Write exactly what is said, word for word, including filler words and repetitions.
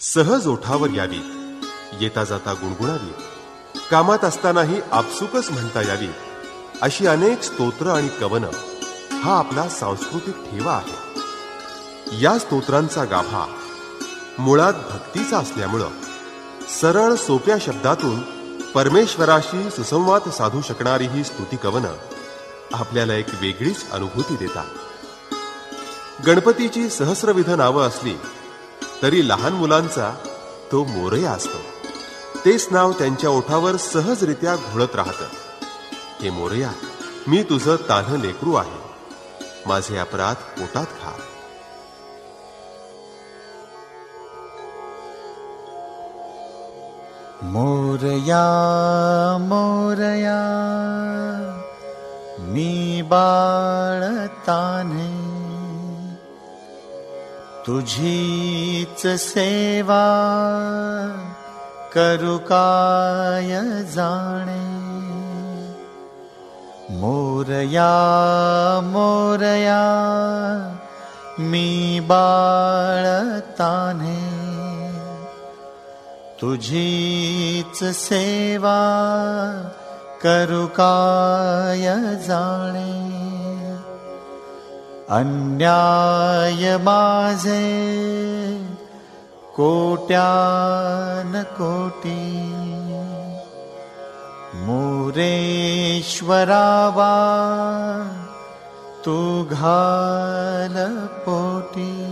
सहज ओठावर यावी, येता जाता गुणगुणावी, कामात असतानाही आपसुकच म्हणता यावी, अशी अनेक स्तोत्र आणि कवन हा आपला सांस्कृतिक ठेवा आहे. या स्तोत्रांचा गाभा मुळात भक्तीचा असल्यामुळं सरळ सोप्या शब्दातून परमेश्वराशी सुसंवाद साधू शकणारी ही स्तुती कवन आपल्याला एक वेगळीच अनुभूती देतात. गणपतीची सहस्रविध नावं असली तरी लहान मुलांचा तो मोरया असतो. तेच नाव त्यांच्या ओठावर सहजरित्या घोळत राहतं. हे मोरया, मी तुझं तान्ह लेकरू आहे, माझे अपराध पोटात खा. मोरया मोरया मी बाळ तान्हे, तुझीच सेवा करू काय जाणे. मोरया मोरया मी बाळ तान्हे, तुझीच सेवा करू काय जाणे. अन्याय माझे कोट्यान कोटी, मोरेश्वरावा तू घाल पोटी.